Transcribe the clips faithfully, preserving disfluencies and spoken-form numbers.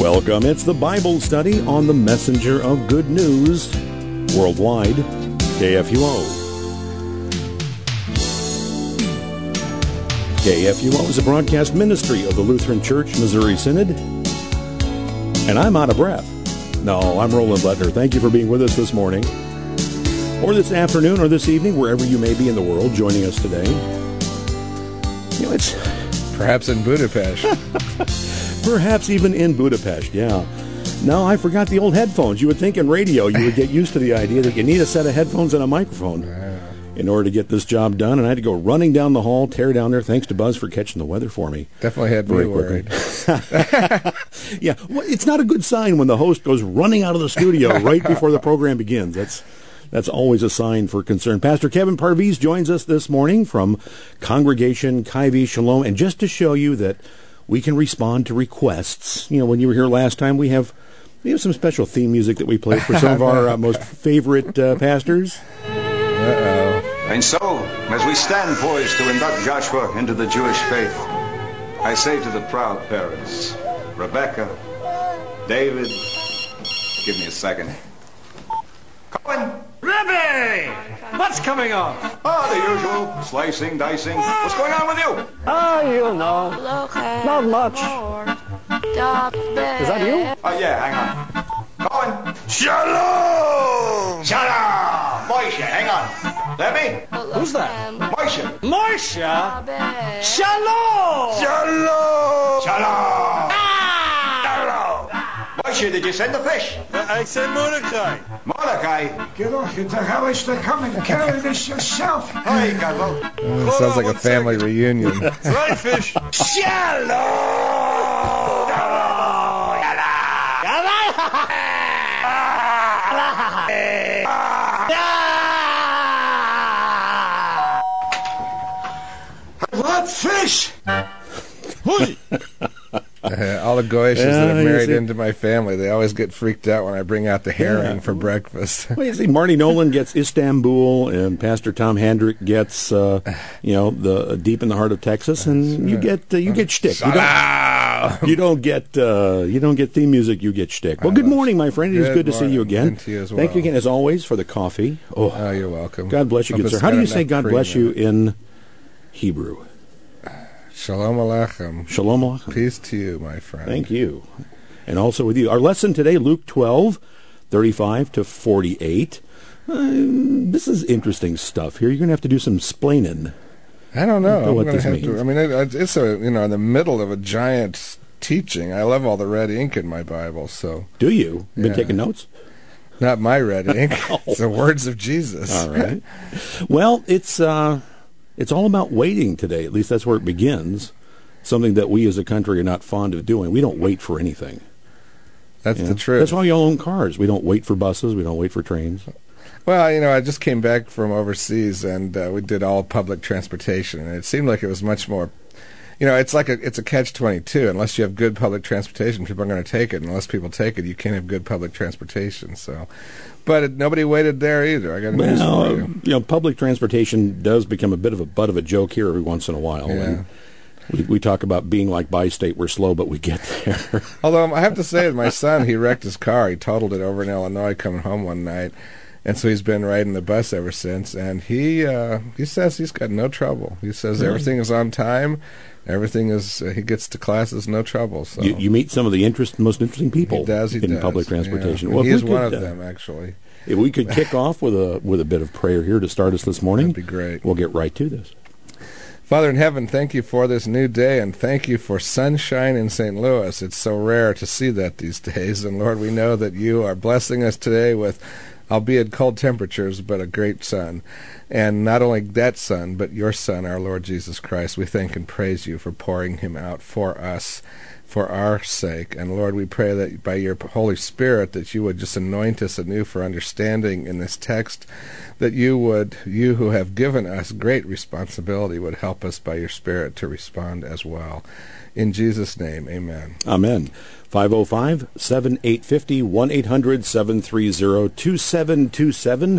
Welcome. It's the Bible study on the Messenger of Good News worldwide, K F U O. K F U O is a broadcast ministry of the Lutheran Church Missouri Synod. And I'm out of breath. No, I'm Roland Butler. Thank you for being with us this morning, or this afternoon, or this evening, wherever you may be in the world joining us today. You know, it's perhaps in Budapest. Perhaps even in Budapest, yeah. No, I forgot the old headphones. You would think in radio you would get used to the idea that you need a set of headphones and a microphone in order to get this job done. And I had to go running down the hall, tear down there. Thanks to Buzz for catching the weather for me. Definitely had me worried. Yeah, well, it's not a good sign when the host goes running out of the studio right before the program begins. That's that's always a sign for concern. Pastor Kevin Parviz joins us this morning from Congregation Kaivi Shalom. And just to show you that we can respond to requests. You know, when you were here last time, we have we have some special theme music that we played for some of our uh, most favorite uh, pastors. Uh-oh. And so, as we stand poised to induct Joshua into the Jewish faith, I say to the proud parents, Rebecca, David, give me a second. Colin! Rebbe! What's coming on? Oh, the usual, slicing, dicing. What's going on with you? Oh, you know. Not much. Is that you? Oh, yeah, hang on. Colin! Shalom! Shalom! Moishe, hang on. That me? Who's that? Moishe. Moishe? Shalom! Shalom! Shalom! Ah! Moishe, did you send the fish? I said Mordecai. Mordecai? Get off your hellish to come and carry this yourself. Hi, Carlo. Uh, sounds like a family reunion. Right, fish. Shalom! What fish? Hui! Uh, all the Goyishes Yeah, that have you married see- into my family, they always get freaked out when I bring out the herring Yeah. for breakfast. Well, you see, Marty Nolan gets Istanbul, and Pastor Tom Handrick gets, uh, you know, the deep in the heart of Texas, and you get uh, you get shtick. You don't, you don't get uh, you don't get theme music. You get shtick. Well, good morning, my friend. It is Good good to see you morning, again. and to you as Thank you well. again, as always, for the coffee. Oh, Oh, you're welcome. God bless you, Hope good sir. it's How do got you say enough God cream bless in you it. in Hebrew? Shalom Aleichem. Shalom Aleichem. Peace to you, my friend. Thank you. And also with you. Our lesson today, Luke twelve, thirty-five to forty-eight. Uh, this is interesting stuff here. You're going to have to do some splaining. I don't know. I don't know I'm what gonna this have means. to. I mean, it, it's a you know in the middle of a giant teaching. I love all the red ink in my Bible. So Do you? Been Yeah. taking notes? not my red ink. It's the words of Jesus. All right. Well, it's uh, it's all about waiting today. At least that's where it begins. Something that we as a country are not fond of doing. We don't wait for anything. That's you the know? truth. That's why we all own cars. We don't wait for buses. We don't wait for trains. Well, you know, I just came back from overseas, and uh, we did all public transportation, and it seemed like it was much more. You know, it's like a it's a catch twenty-two. Unless you have good public transportation, people are going to take it. And unless people take it, you can't have good public transportation. So, but it, nobody waited there either. I got news Well, for uh, you. you know, public transportation does become a bit of a butt of a joke here every once in a while. Yeah. And we, we talk about being like bi-state. We're slow, but we get there. Although I have to say, my son, he wrecked his car. He totaled it over in Illinois coming home one night. And so he's been riding the bus ever since. And he uh, he says he's got no trouble. He says Really? everything is on time. Everything is, uh, he gets to classes, no trouble. So You, you meet some of the interest, most interesting people He does, he in does. public transportation. Yeah. Well, if he is we one could, of uh, them, actually. If we could kick off with a with a bit of prayer here to start us this morning, That'd be great. We'll get right to this. Father in heaven, thank you for this new day, and thank you for sunshine in Saint Louis. It's so rare to see that these days. And Lord, we know that you are blessing us today with, albeit cold temperatures, but a great sun. And not only that sun, but your Son, our Lord Jesus Christ. We thank and praise you for pouring him out for us, for our sake. And Lord, we pray that by your Holy Spirit that you would just anoint us anew for understanding in this text, that you would, you who have given us great responsibility, would help us by your Spirit to respond as well. In Jesus' name, amen. Amen. five oh five, seven eight five oh, one eight hundred, seven three zero, two seven two seven,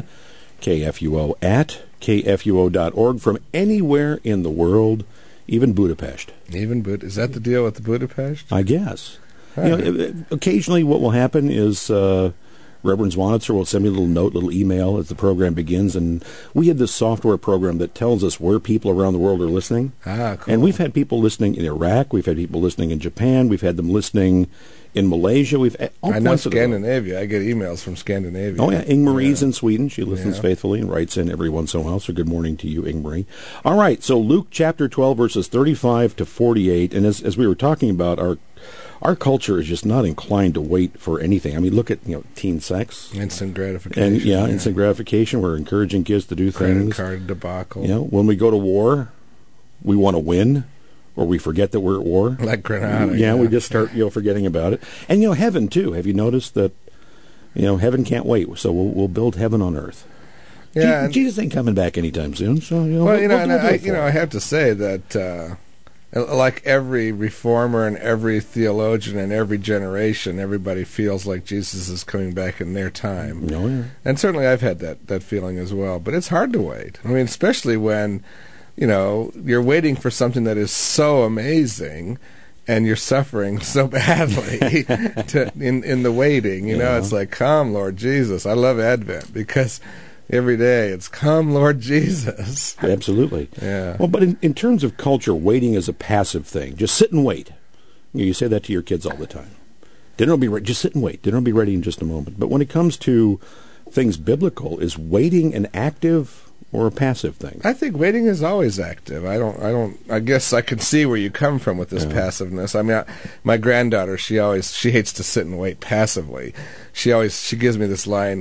K F U O at K F U O dot org from anywhere in the world, even Budapest. Even Bud- is that the deal with the Budapest? I guess. You know, occasionally what will happen is uh, Reverend Zwanitzer will send me a little note, little email as the program begins, and we have this software program that tells us where people around the world are listening. Ah, cool. And we've had people listening in Iraq, we've had people listening in Japan, we've had them listening in Malaysia. We've all I know points of the world. Scandinavia. I get emails from Scandinavia. Oh, yeah. Ingmarie's Yeah. in Sweden. She listens Yeah. faithfully and writes in every once in a while. So good morning to you, Ingmarie. All right. So Luke chapter twelve, verses thirty-five to forty-eight. And as as we were talking about, our our culture is just not inclined to wait for anything. I mean, look at, you know, teen sex. Instant gratification. And, yeah, yeah. instant gratification. We're encouraging kids to do Credit things. card debacle. You know, when we go to war, we want to win, or we forget that we're at war. Like Grenada. Yeah, yeah, we just start, you know, forgetting about it. And, you know, heaven, too. Have you noticed that, you know, heaven can't wait, so we'll, we'll build heaven on earth. Yeah. Je- and- Jesus ain't coming back anytime soon, so, you know, well, we'll, you know, we'll and do I, it for you know, him. I have to say that, uh, like every reformer and every theologian and every generation, everybody feels like Jesus is coming back in their time. Oh, yeah. And certainly I've had that, that feeling as well. But it's hard to wait. I mean, especially when, you know, you're waiting for something that is so amazing and you're suffering so badly to, in, in the waiting. You know, Yeah. it's like, come, Lord Jesus. I love Advent because every day it's, come, Lord Jesus. Absolutely. Yeah. Well, but in, in terms of culture, waiting is a passive thing. Just sit and wait. You know, you say that to your kids all the time. Dinner will be ready. Just sit and wait. Dinner will be ready in just a moment. But when it comes to things biblical, is waiting an active or a passive thing? I think waiting is always active. I don't. I don't. I guess I can see where you come from with this Yeah. passiveness. I mean, I, my granddaughter, she always she hates to sit and wait passively. She always she gives me this line,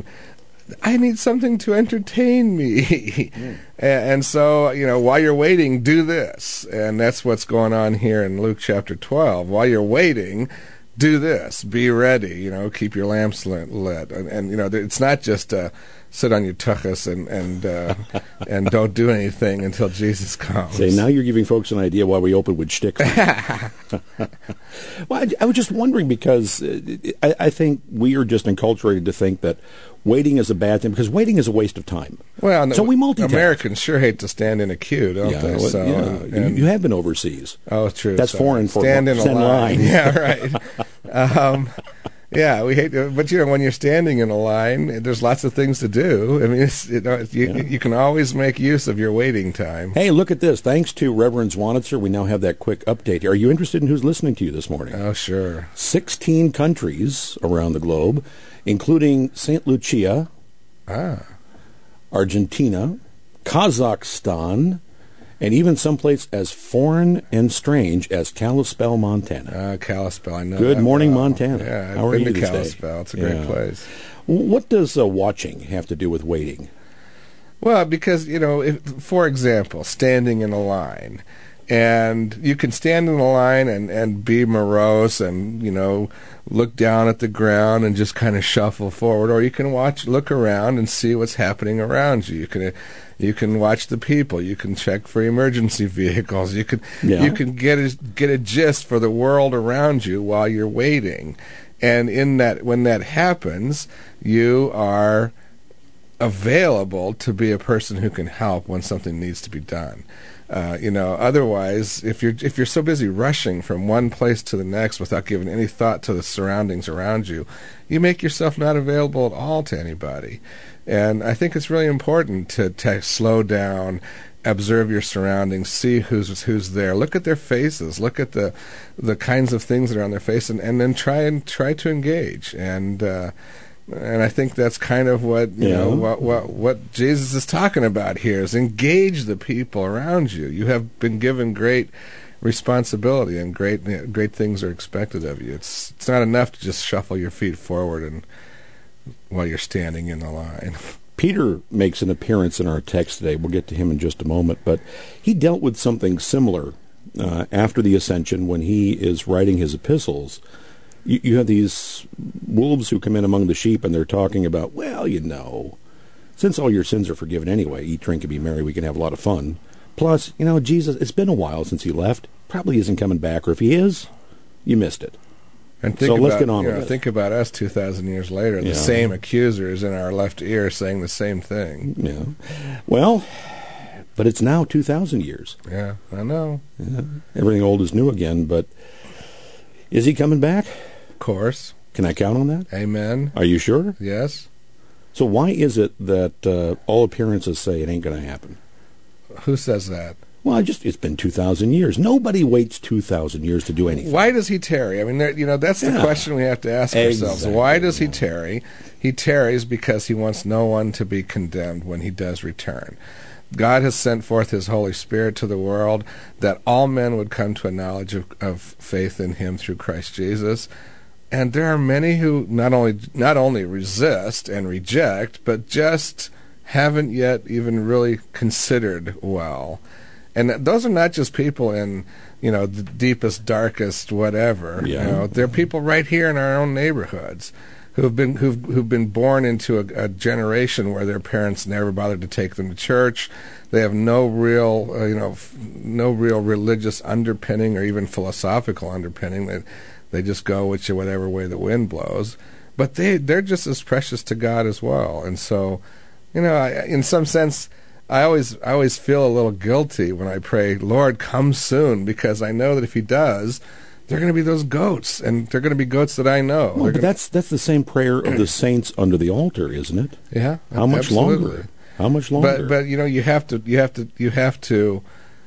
I need something to entertain me. Mm. and, and so, you know, while you're waiting, do this. And that's what's going on here in Luke chapter twelve. While you're waiting, do this. Be ready. You know, keep your lamps lit. lit. And, and, you know, it's not just uh, sit on your tuchus and and uh, and don't do anything until Jesus comes. Say, now you're giving folks an idea why we open with shtick. Well, I, I was just wondering because uh, I, I think we are just enculturated to think that waiting is a bad thing because waiting is a waste of time. Well, so we multitask. Americans sure hate to stand in a queue, don't Yeah, they? well, So, yeah. and- You- and- you have been overseas. Oh, true. That's sorry. foreign for stand in a stand line. line. Yeah, right. um, yeah, we hate, to, but you know, when you're standing in a line, there's lots of things to do. I mean, it's, you, know, you, Yeah. you can always make use of your waiting time. Hey, look at this. Thanks to Reverend Zwanitzer, we now have that quick update here. Are you interested in who's listening to you this morning? Oh, sure. sixteen countries around the globe, including Saint Lucia, Ah, Argentina, Kazakhstan, and even someplace as foreign and strange as Kalispell, Montana. uh, Kalispell. I know. Good that morning, well. Montana. Yeah, I've How are been you to this day? Kalispell. It's a great Yeah. place. What does uh, watching have to do with waiting? Well, because, you know, if, for example, standing in a line, and you can stand in a line and, and be morose and, you know, look down at the ground and just kind of shuffle forward, or you can watch, look around and see what's happening around you. You can, you can watch the people. You can check for emergency vehicles. You can, Yeah. you can get a, get a gist for the world around you while you're waiting. And in that, when that happens, you are available to be a person who can help when something needs to be done. Uh, you know, otherwise, if you're if you're so busy rushing from one place to the next without giving any thought to the surroundings around you, you make yourself not available at all to anybody. And I think it's really important to, to slow down, observe your surroundings, see who's who's there, look at their faces, look at the the kinds of things that are on their face, and, and then try and try to engage. And uh, and I think that's kind of what you Yeah. know what, what what Jesus is talking about here is engage the people around you. You have been given great responsibility, and great great things are expected of you. It's it's not enough to just shuffle your feet forward and while you're standing in the line. Peter makes an appearance in our text today. We'll get to him in just a moment, but he dealt with something similar uh, after the ascension when he is writing his epistles. You, you have these wolves who come in among the sheep, and they're talking about, well, you know, since all your sins are forgiven anyway, eat, drink, and be merry, we can have a lot of fun. Plus, you know, Jesus, it's been a while since he left. Probably isn't coming back, or if he is, you missed it. And think So about, let's get on you with know, it. think about us two thousand years later. The Yeah. same accusers in our left ear saying the same thing. Yeah. Well, but it's now two thousand years. Yeah, I know. Yeah. Everything old is new again, but is he coming back? Of course. Can I count on that? Amen. Are you sure? Yes. So why is it that uh, all appearances say it ain't going to happen? Who says that? Well, I just it's been two thousand years. Nobody waits two thousand years to do anything. Why does he tarry? I mean, there, you know, that's the Yeah. question we have to ask ourselves. Exactly, Why does he yeah. tarry? He tarries because he wants no one to be condemned when he does return. God has sent forth his Holy Spirit to the world that all men would come to a knowledge of, of faith in him through Christ Jesus. And there are many who not only not only resist and reject, but just haven't yet even really considered well. And those are not just people in, you know, the deepest, darkest, whatever. Yeah. You know, they're people right here in our own neighborhoods who've been who've who've been born into a, a generation where their parents never bothered to take them to church. They have no real, uh, you know, f- no real religious underpinning or even philosophical underpinning. They they just go which whatever way the wind blows. But they they're just as precious to God as well. And so, you know, I, in some sense, I always I always feel a little guilty when I pray, Lord, come soon, because I know that if he does, they're going to be those goats, and they're going to be goats that I know. Well, They're but gonna- that's that's the same prayer of the saints under the altar, isn't it? yeah. How much absolutely. longer? How much longer? But but you know you have to you have to you have to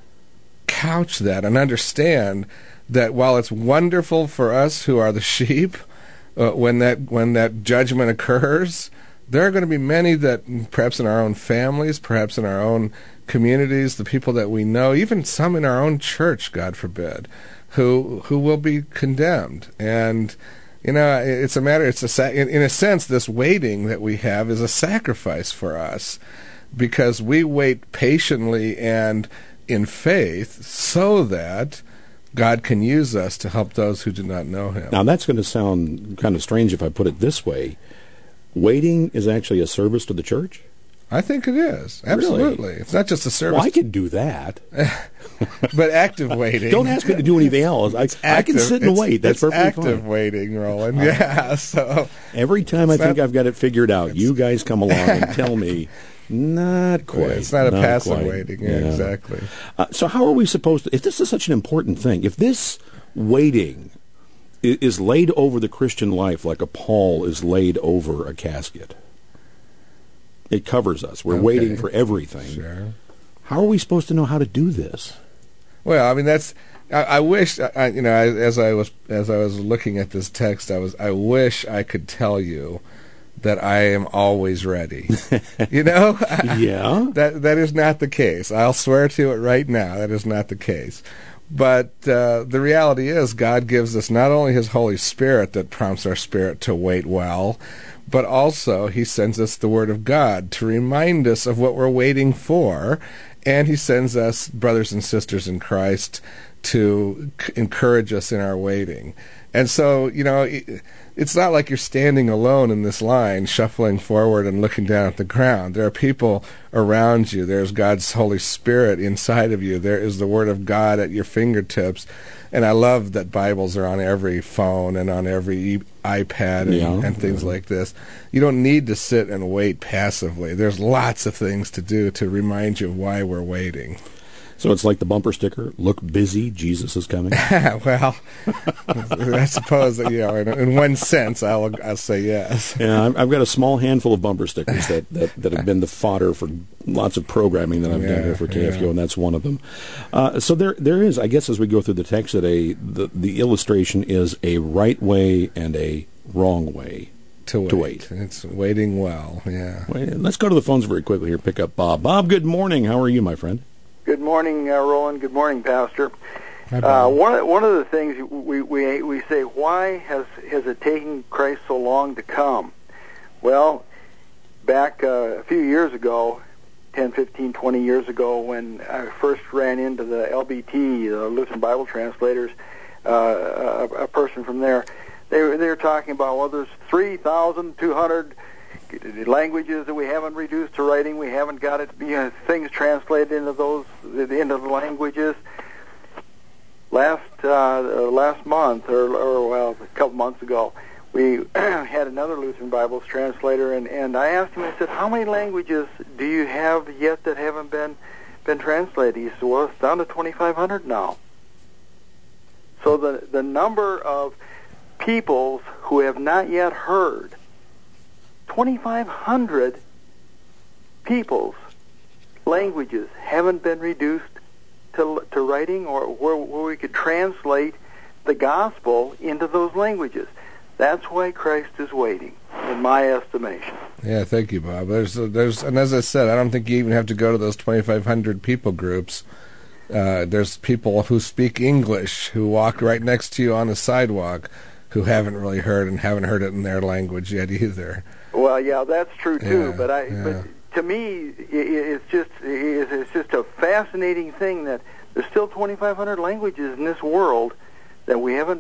couch that and understand that while it's wonderful for us who are the sheep, uh, when that when that judgment occurs, there are going to be many that perhaps in our own families, perhaps in our own communities, the people that we know, even some in our own church, God forbid, who who will be condemned. And you know, it's a matter. It's a sa- in, in a sense, this waiting that we have is a sacrifice for us, because we wait patiently and in faith so that God can use us to help those who do not know him. Now, that's going to sound kind of strange if I put it this way. Waiting is actually a service to the church? I think it is. Absolutely. It's not just a service. Well, I could do that. But active waiting. Don't ask me to do anything else. I, I can sit and It's- wait. That's it's perfectly active fine. waiting, Roland. Yeah. So Every time I It's think not- I've got it figured out, you guys come along and tell me, not quite. it's not a passive quite. waiting. Yeah, exactly. Uh, so how are we supposed to, if this is such an important thing, if this waiting i- is laid over the Christian life like a pall is laid over a casket, it covers us. We're Okay. waiting for everything. Sure. How are we supposed to know how to do this? Well, I mean, that's. I, I wish, I, you know, I, as I was as I was looking at this text, I was. I wish I could tell you that I am always ready. You know, Yeah. that that is not the case. I'll swear to it right now. That is not the case. But uh, the reality is, God gives us not only His Holy Spirit that prompts our spirit to wait well, but also He sends us the Word of God to remind us of what we're waiting for, and He sends us brothers and sisters in Christ to c- encourage us in our waiting. And so, you know, it, it's not like you're standing alone in this line, shuffling forward and looking down at the ground. There are people around you. There's God's Holy Spirit inside of you. There is the Word of God at your fingertips. And I love that Bibles are on every phone and on every e- iPad and, Yeah. and things like this. You don't need to sit and wait passively. There's lots of things to do to remind you of why we're waiting. So it's like the bumper sticker, look busy, Jesus is coming. Well, I suppose that, you know, in, in one sense, I'll I'll say yes. Yeah, I've- I've got a small handful of bumper stickers that, that, that have been the fodder for lots of programming that I've done Yeah, here for K F U, yeah. and that's one of them. Uh, so there there is, I guess, as we go through the text today, the, the illustration is a right way and a wrong way. To wait. To wait. It's waiting well. Yeah. Wait, let's go to the phones very quickly here. Pick up Bob. Bob, good morning. How are you, my friend? Good morning, uh, Roland. Good morning, Pastor. Hi, Uh, Bob. one of, one of the things we, we we say, why has has it taken Christ so long to come? Well, back uh, a few years ago, ten, fifteen, twenty years ago, when I first ran into the L B T, the Lutheran Bible Translators, uh, a, a person from there, they were they were talking about, well, there's three thousand two hundred languages that we haven't reduced to writing. We haven't got it, you know, things translated into those into the languages. Last uh, last month, or, or well, a couple months ago, we had another Lutheran Bibles translator, and, and I asked him. I said, "How many languages do you have yet that haven't been been translated?" He said, "Well, it's down to twenty-five hundred now." So the the number of peoples who have not yet heard. twenty-five hundred peoples, languages haven't been reduced to, to writing, or where, where we could translate the gospel into those languages. That's why Christ is waiting, in my estimation. Yeah, thank you, Bob. There's, there's, and as I said, I don't think you even have to go to those twenty-five hundred people groups. Uh, there's people who speak English who walk right next to you on the sidewalk who haven't really heard and haven't heard it in their language yet either. Well, yeah, that's true too. Yeah, but I, yeah. but to me, it, it's just it, it's just a fascinating thing that there's still twenty-five hundred languages in this world that we haven't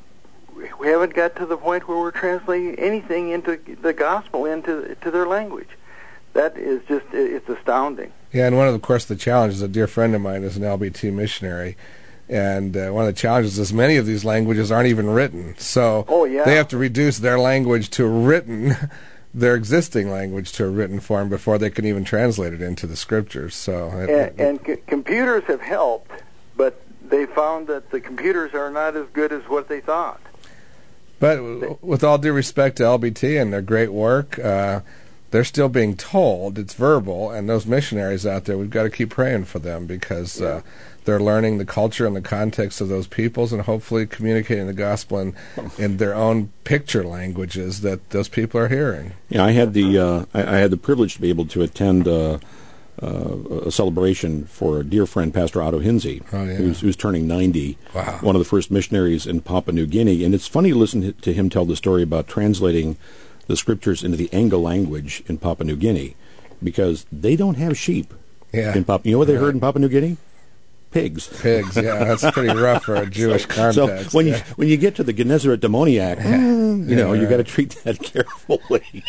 we haven't got to the point where we're translating anything into the gospel into to their language. That is just it's astounding. Yeah, and one of, of course, the challenges, a dear friend of mine is an L B T missionary, and uh, one of the challenges is many of these languages aren't even written. So oh, yeah. they have to reduce their language to written, their existing language to a written form before they can even translate it into the scriptures. So And, it, and c- computers have helped, but they found that the computers are not as good as what they thought. But w- with all due respect to L B T and their great work, uh, they're still being told, it's verbal, and those missionaries out there, we've got to keep praying for them because yeah. uh, they're learning the culture and the context of those peoples and hopefully communicating the gospel in, in their own picture languages that those people are hearing. Yeah, I had the uh, I, I had the privilege to be able to attend uh, uh, a celebration for a dear friend, Pastor Otto Hinsey, oh, yeah. who's, who's turning ninety, wow. one of the first missionaries in Papua New Guinea. And it's funny to listen to him tell the story about translating the scriptures into the Anglo language in Papua New Guinea, because they don't have sheep yeah. in Papua. You know what they heard in Papua New Guinea? Pigs. Pigs, yeah, that's pretty rough for a Jewish so, context. So when yeah. you when you get to the Gennesaret demoniac, yeah. you yeah, know, right. you got to treat that carefully.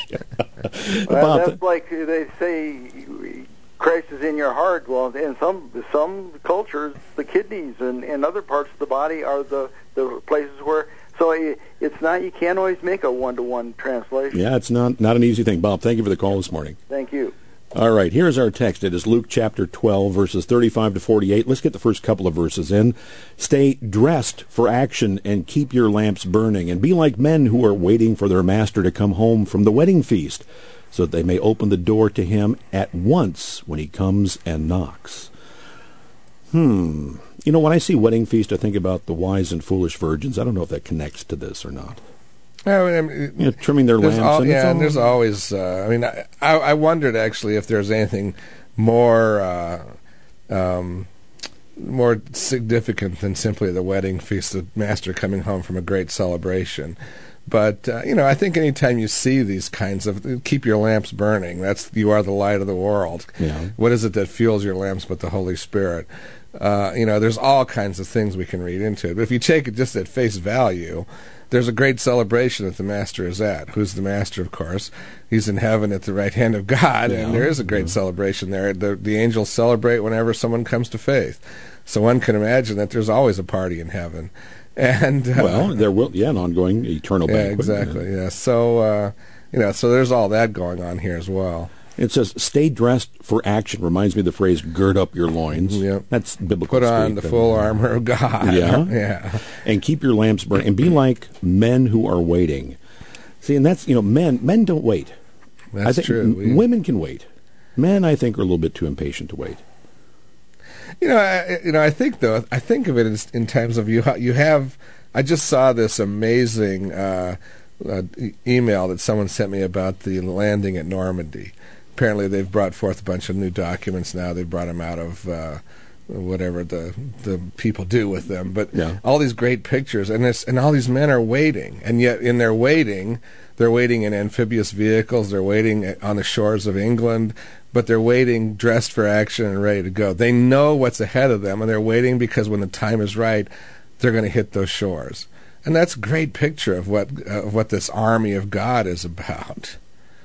Well, Bob, that's like they say, Christ is in your heart. Well, in some some cultures, the kidneys and, and other parts of the body are the, the places where. So it's not, you can't always make a one-to-one translation. Yeah, it's not not an easy thing. Bob, thank you for the call this morning. Thank you. All right, here's our text. It is Luke chapter twelve, verses thirty-five to forty-eight. Let's get the first couple of verses in. Stay dressed for action and keep your lamps burning, and be like men who are waiting for their master to come home from the wedding feast, so that they may open the door to him at once when he comes and knocks. Hmm. You know, when I see wedding feast, I think about the wise and foolish virgins. I don't know if that connects to this or not. I mean, You know, trimming their lamps. Al- and yeah, all, and there's always. Uh, I mean, I, I wondered actually if there's anything more uh, um, more significant than simply the wedding feast, the master coming home from a great celebration. But uh, you know, I think anytime you see these kinds of keep your lamps burning, that's you are the light of the world. Yeah. What is it that fuels your lamps but the Holy Spirit? Uh, you know, there's all kinds of things we can read into it. But if you take it just at face value, there's a great celebration that the Master is at. Who's the Master, of course? He's in heaven at the right hand of God, yeah. and there is a great yeah. celebration there. The, the angels celebrate whenever someone comes to faith. So one can imagine that there's always a party in heaven. And uh, well, there will, yeah, an ongoing eternal yeah, banquet. Exactly, yeah. yeah. So, uh, you know, so there's all that going on here as well. It says, stay dressed for action. Reminds me of the phrase, gird up your loins. Yep. That's biblical Put on speak, the full uh, armor of God. Yeah. yeah. And keep your lamps burning. And be like men who are waiting. See, and that's, you know, men men don't wait. That's I think true. M- We, women can wait. Men, I think, are a little bit too impatient to wait. You know, I, you know, I think, though, I think of it as, in terms of you, ha- you have, I just saw this amazing uh, uh, e- email that someone sent me about the landing at Normandy. Apparently, they've brought forth a bunch of new documents now. They've brought them out of uh, whatever the the people do with them. But yeah. all these great pictures, and this, and all these men are waiting. And yet, in their waiting, they're waiting in amphibious vehicles. They're waiting on the shores of England. But they're waiting, dressed for action and ready to go. They know what's ahead of them, and they're waiting because when the time is right, they're going to hit those shores. And that's a great picture of what uh, of what this army of God is about.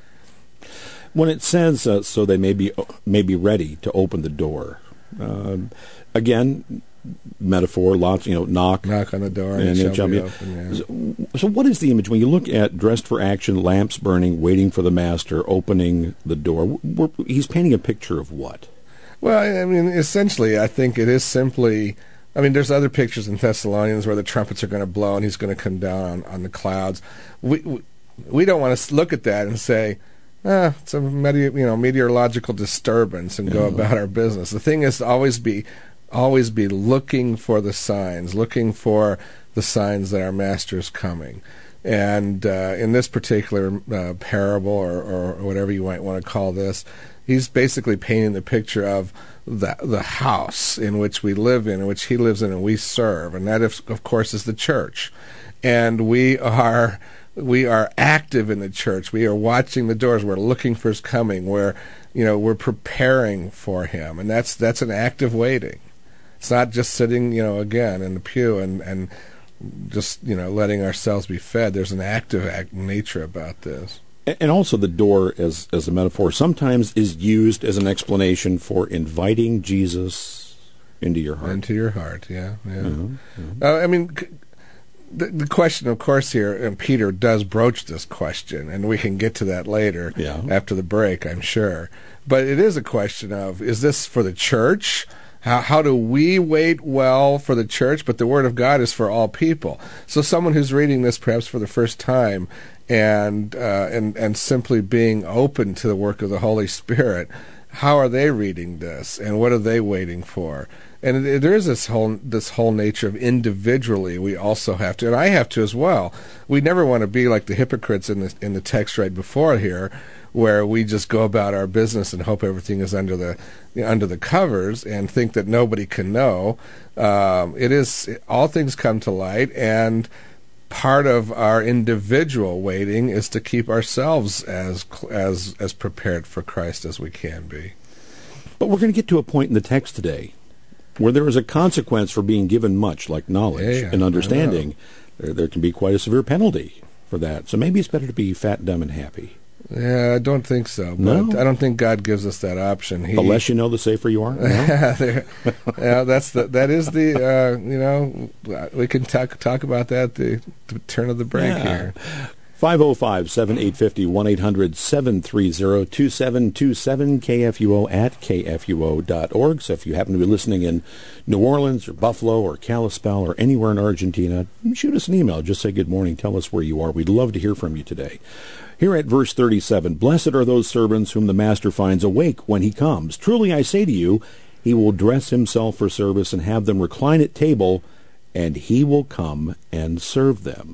When it says, uh, so they may be, may be ready to open the door, uh, again, metaphor, lots, you know, knock. Knock on the door and, and it it shall be be open. Yeah. So, so what is the image? When you look at dressed for action, lamps burning, waiting for the master, opening the door, we're, he's painting a picture of what? Well, I mean, essentially, I think it is simply I mean, there's other pictures in Thessalonians where the trumpets are going to blow and he's going to come down on, on the clouds. We, we we don't want to look at that and say, ah, it's a mete- you know meteorological disturbance and go Yeah. about our business. The thing is to always be always be looking for the signs, looking for the signs that our Master is coming. And uh, in this particular uh, parable, or, or whatever you might want to call this, he's basically painting the picture of the the house in which we live in, in which he lives in and we serve, and that, of, of course, is the church. And we are we are active in the church. We are watching the doors. We're looking for his coming. We're you know we're preparing for him, and that's that's an active waiting. It's not just sitting you know again in the pew and and just you know letting ourselves be fed. There's an active act nature about this. And also the door, as as a metaphor, sometimes is used as an explanation for inviting Jesus into your heart. Into your heart, yeah, yeah. Mhm, mhm. Uh, I mean, c- the, the question, of course, here, and Peter does broach this question, and we can get to that later Yeah. after the break, I'm sure. But it is a question of, is this for the church? How, how do we wait well for the church? But the Word of God is for all people. So someone who's reading this perhaps for the first time and uh, and and simply being open to the work of the Holy Spirit, how are they reading this, and what are they waiting for? And it, there is this whole this whole nature of individually we also have to, and I have to as well. We never want to be like the hypocrites in the in the text right before here, where we just go about our business and hope everything is under the you know, under the covers and think that nobody can know. Um, it is all things come to light, and part of our individual waiting is to keep ourselves as as as prepared for Christ as we can be. But we're going to get to a point in the text today where there is a consequence for being given much, like knowledge Yeah, and I understanding. There, there can be quite a severe penalty for that. So maybe it's better to be fat, dumb, and happy. Yeah, I don't think so. But No? I don't think God gives us that option. He, The less you know, the safer you are. No? yeah, there- yeah, that's the that is the uh, you know we can talk talk about that at the, the turn of the break Yeah. here. five oh five, seven eight five oh, one eight hundred, seven three zero, two seven two seven, K F U O at K F U O dot org. So if you happen to be listening in New Orleans or Buffalo or Kalispell or anywhere in Argentina, shoot us an email. Just say good morning. Tell us where you are. We'd love to hear from you today. Here at verse thirty-seven, blessed are those servants whom the master finds awake when he comes. Truly I say to you, he will dress himself for service and have them recline at table, and he will come and serve them.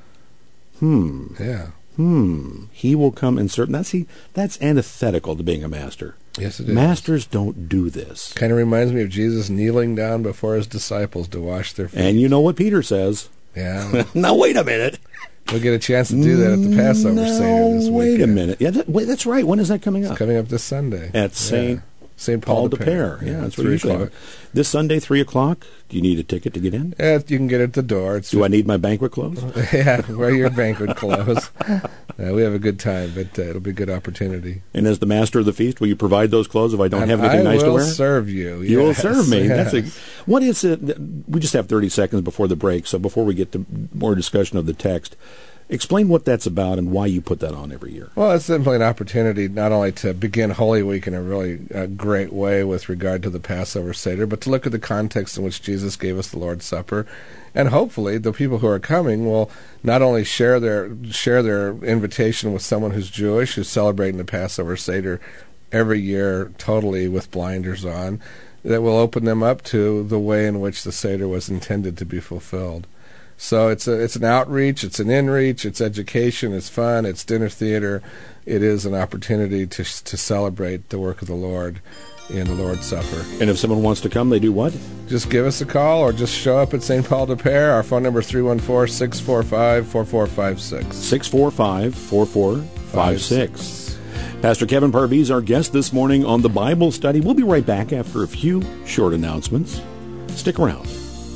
Hmm. Yeah. Hmm. He will come and serve. That's he. That's antithetical to being a master. Yes, it is. Masters don't do this. Kind of reminds me of Jesus kneeling down before his disciples to wash their feet. And you know what Peter says. Yeah. Now wait a minute. We'll get a chance to do that at the Passover no, Seder this wait a weekend. minute. Yeah, that, wait, that's right. When is that coming up? It's coming up this Sunday. At Saint Saint Paul, Paul de Pere. Yeah, that's what three you say. o'clock. This Sunday, three o'clock. Do you need a ticket to get in? Yeah, you can get it at the door. It's Do I need my banquet clothes? yeah, wear your banquet clothes. Uh, we have a good time, but uh, it'll be a good opportunity. And as the master of the feast, will you provide those clothes if I don't have And anything I nice to will wear? serve you. You will yes, serve me. yes. That's a, what is it? We just have thirty seconds before the break, so before we get to more discussion of the text, explain what that's about and why you put that on every year. Well, it's simply an opportunity not only to begin Holy Week in a really uh, great way with regard to the Passover Seder, but to look at the context in which Jesus gave us the Lord's Supper. And hopefully the people who are coming will not only share their share their invitation with someone who's Jewish, who's celebrating the Passover Seder every year totally with blinders on, that will open them up to the way in which the Seder was intended to be fulfilled. So it's a it's an outreach, it's an inreach, it's education, it's fun, it's dinner theater. It is an opportunity to to celebrate the work of the Lord in the Lord's Supper. And if someone wants to come, they do what? Just give us a call or just show up at Saint Paul de Pere. Our phone number is three one four, six four five, four four five six. six four five, four four five six. Pastor Kevin Parviz, our guest this morning on the Bible study. We'll be right back after a few short announcements. Stick around.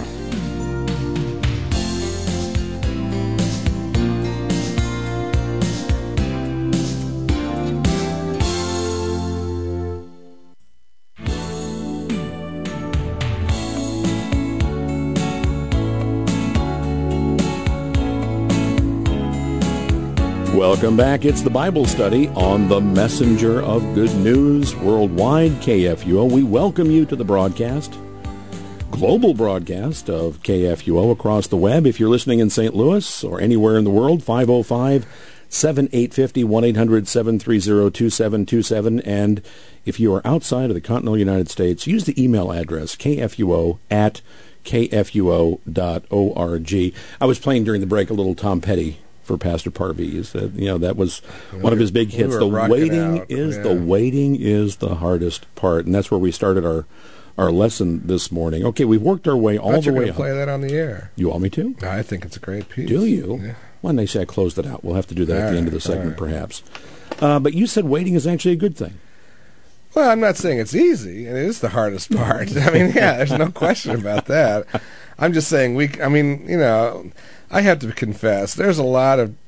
Welcome back. It's the Bible study on the Messenger of Good News Worldwide, K F U O. We welcome you to the broadcast. global broadcast of K F U O across the web. If you're listening in Saint Louis or anywhere in the world, five oh five, seven eight five oh, one eight hundred, seven three zero, two seven two seven. And if you are outside of the continental United States, use the email address K F U O at K F U O dot org. I was playing during the break a little Tom Petty for Pastor Parviz. Uh, you know, that was one of his big hits. We the were rocking waiting out. is Yeah. the waiting is the hardest part, and that's where we started our our lesson this morning. Okay, we've worked our way all I thought the you were way going to up. play that on the air. You want me to? I think it's a great piece. Do you? Yeah. When they say I closed it out, we'll have to do that at All the end of the right, segment, all right. perhaps. Uh, but you said waiting is actually a good thing. Well, I'm not saying it's easy. It is the hardest part. I mean, yeah, there's no question about that. I'm just saying we. I mean, you know, I have to confess, there's a lot of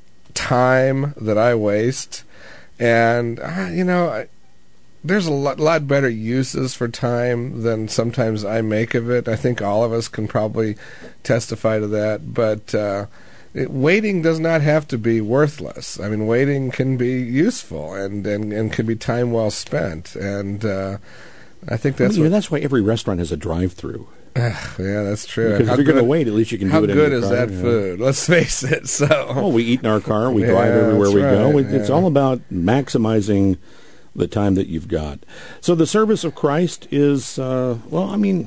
time that I waste, and uh, you know, I, there's a lot, lot better uses for time than sometimes I make of it. I think all of us can probably testify to that. But uh, it, waiting does not have to be worthless. I mean, waiting can be useful and and, and can be time well spent. And uh, I think that's Well, you know, what, that's why every restaurant has a drive-through. yeah, that's true. Because How if you're going to good- wait, at least you can How do it in good your is car, that you know. food? Let's face it. So Well, we eat in our car. We Yeah, drive everywhere that's we go. right, It- It's yeah. all about maximizing the time that you've got. So the service of Christ is, uh, well, I mean,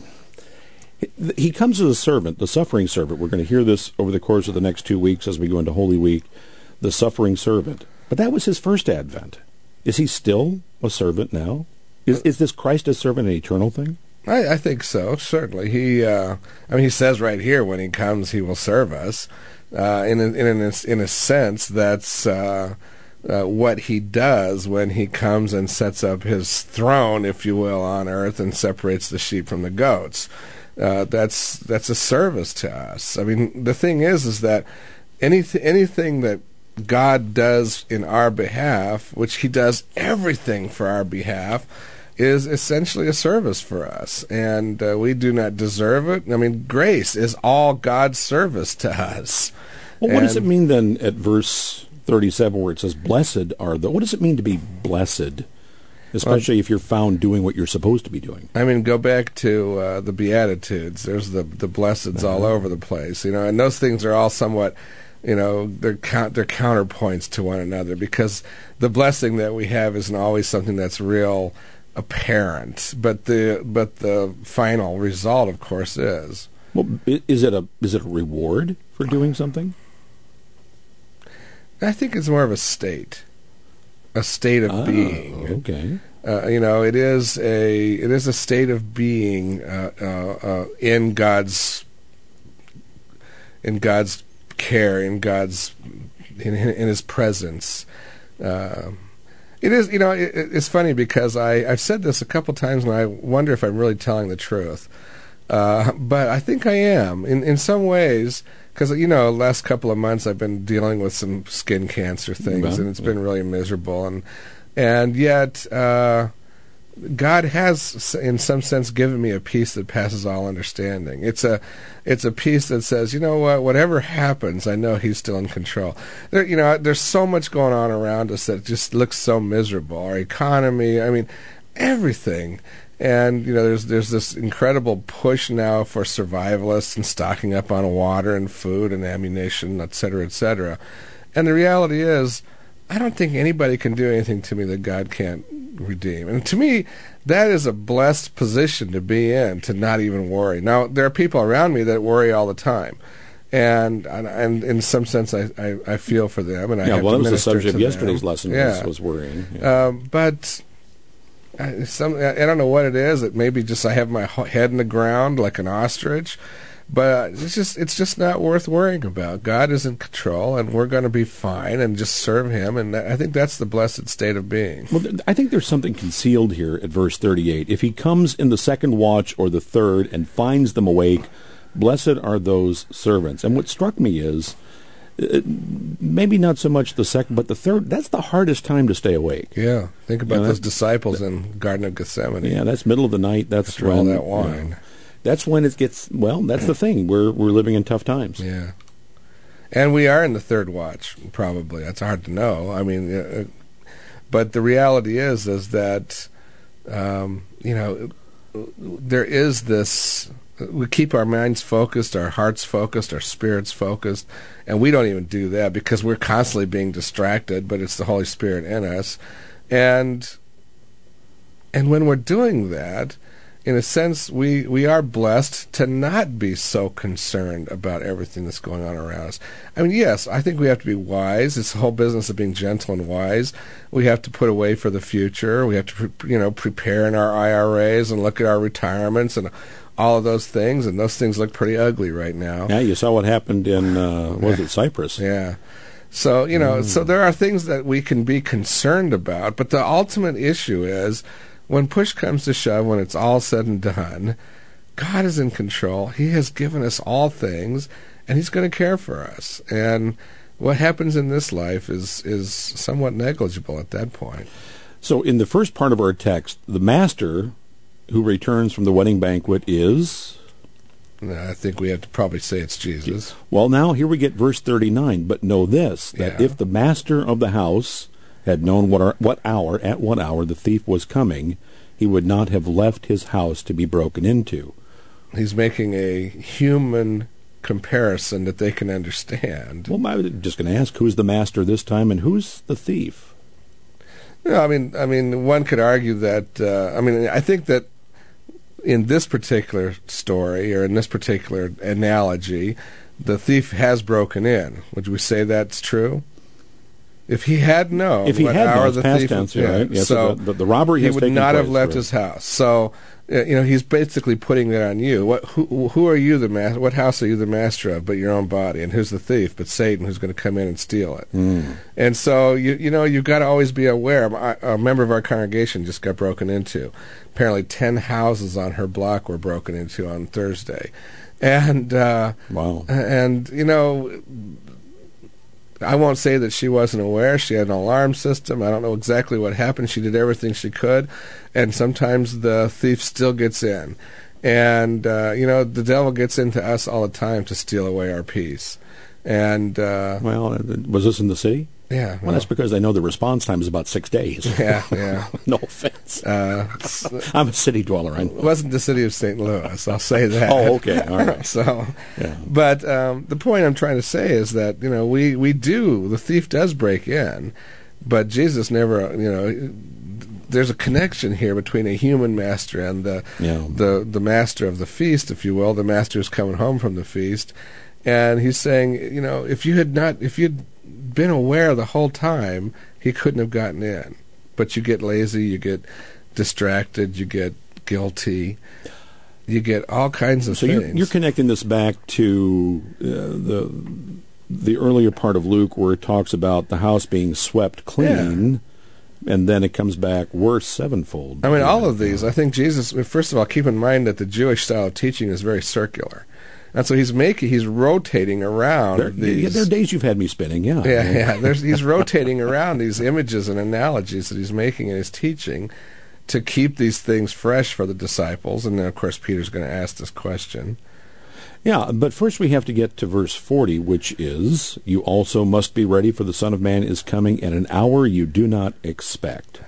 he- he comes as a servant, the suffering servant. We're going to hear this over the course of the next two weeks as we go into Holy Week, the suffering servant. But that was his first advent. Is he still a servant now? Is, is this Christ as servant an eternal thing? I, I think so. Certainly, he. Uh, I mean, he says right here, when he comes, he will serve us. Uh, in a, in a, in a sense, that's uh, uh, what he does when he comes and sets up his throne, if you will, on earth and separates the sheep from the goats. Uh, that's that's a service to us. I mean, the thing is, is that anything anything that God does in our behalf, which he does everything for our behalf, is essentially a service for us, and uh, we do not deserve it. I mean, grace is all God's service to us. Well, what does it And- mean then at verse thirty-seven where it says, blessed are the... What does it mean to be blessed? Especially if you're found doing what you're supposed to be doing. I mean, go back to uh, the Beatitudes. There's the the blesseds all over the place, you know, and those things are all somewhat, you know, they're count, they're counterpoints to one another, because the blessing that we have isn't always something that's real apparent, but the but the final result, of course, is. Well, i- is it a is it a reward for doing something? I think it's more of a state, a state of Oh, being. okay. Uh, you know, it is a it is a state of being uh, uh, uh, in God's in God's care, in God's in, in His presence. Uh, it is, you know, it, it's funny because I I've said this a couple times, and I wonder if I'm really telling the truth. Uh, but I think I am in in some ways, because you know, last couple of months I've been dealing with some skin cancer things, Well, and it's been really miserable, and and yet uh, God has, in some sense, given me a peace that passes all understanding. It's a it's a peace that says, you know what, whatever happens, I know He's still in control. There, you know, there's so much going on around us that just looks so miserable. Our economy, I mean, everything. And you know, there's there's this incredible push now for survivalists and stocking up on water and food and ammunition, et cetera, et cetera. And the reality is, I don't think anybody can do anything to me that God can't redeem. And to me, that is a blessed position to be in, to not even worry. Now, there are people around me that worry all the time. And and, and in some sense, I, I, I feel for them. And I Yeah, have well, to that was the minister subject to of yesterday's them. lesson, Yeah. was, was worrying. Yeah. Um, but I, some, I don't know what it is. It maybe just I have my ho- head in the ground like an ostrich, but it's just it's just not worth worrying about. God is in control, and we're going to be fine and just serve Him. And that, I think that's the blessed state of being. Well, th- I think there's something concealed here at verse thirty-eight. If he comes in the second watch or the third and finds them awake, blessed are those servants. And what struck me is, uh, maybe not so much the second, but the third, that's the hardest time to stay awake. Yeah, think about You know, those that- disciples in Garden of Gethsemane. Yeah, that's middle of the night. That's After when all that you know, wine. that's when it gets, well, that's the thing. We're we're living in tough times. Yeah. And we are in the third watch, probably. That's hard to know. I mean, uh, but the reality is, is that, um, you know, there is this we keep our minds focused, our hearts focused, our spirits focused, and we don't even do that because we're constantly being distracted, but it's the Holy Spirit in us. And and when we're doing that, in a sense, we, we are blessed to not be so concerned about everything that's going on around us. I mean, yes, I think we have to be wise. It's the whole business of being gentle and wise. We have to put away for the future. We have to, you know, prepare in our I R As and look at our retirements and all of those things, and those things look pretty ugly right now. Yeah, you saw what happened in, uh, what was it, Cyprus? Yeah. So, you know, Mm. so there are things that we can be concerned about, but the ultimate issue is when push comes to shove, when it's all said and done, God is in control. He has given us all things, and He's going to care for us. And what happens in this life is is somewhat negligible at that point. So in the first part of our text, the master who returns from the wedding banquet is... I think we have to probably say it's Jesus. Well, now here we get verse thirty-nine. But know this, that Yeah. if the master of the house had known what, our, what hour, at what hour the thief was coming, he would not have left his house to be broken into. He's making a human comparison that they can understand. Well, I was just going to ask, who's the master this time and who's the thief? You know, I mean, I mean, one could argue that. Uh, I mean, I think that in this particular story or in this particular analogy, the thief has broken in. Would we say that's true? If he had known, If he what had hour known, the past thief, tense, yeah, right? Yes, so the, the, the robbery he has would taken not have place, left right. his house. So, uh, you know, he's basically putting that on you. What, who, who are you the master? What house are you the master of? But your own body. And who's the thief? But Satan, who's going to come in and steal it. Mm. And so, you you know, you've got to always be aware. I, a member of our congregation just got broken into. Apparently, ten houses on her block were broken into on Thursday, and uh, Wow. and you know. I won't say that she wasn't aware. She had an alarm system. I don't know exactly what happened. She did everything she could, and sometimes the thief still gets in. And, uh, you know, the devil gets into us all the time to steal away our peace. And, uh, Well, uh, was this in the city? yeah. Well, that's because I know the response time is about six days. yeah, yeah. No offense. Uh, I'm a city dweller. I it wasn't the city of Saint Louis, I'll say that. Oh, okay. All right. so, Yeah. but um, the point I'm trying to say is that, you know, we, we do, the thief does break in, but Jesus never, you know, there's a connection here between a human master and the, Yeah. the, the master of the feast, if you will, the master who's coming home from the feast. And he's saying, you know, if you had not, if you'd been aware the whole time, he couldn't have gotten in. But you get lazy, you get distracted, you get guilty, you get all kinds of So things. you're, you're connecting this back to uh, the the earlier part of Luke where it talks about the house being swept clean, and then it comes back worse sevenfold. I mean, all of these, I think Jesus, first of all, keep in mind that the Jewish style of teaching is very circular. And so he's making, he's rotating around There, these. yeah, there are days you've had me spinning, yeah. Yeah, yeah. There's, he's rotating around these images and analogies that he's making in his teaching to keep these things fresh for the disciples. And then, of course, Peter's going to ask this question. Yeah, but first we have to get to verse forty, which is, "You also must be ready, for the Son of Man is coming at an hour you do not expect."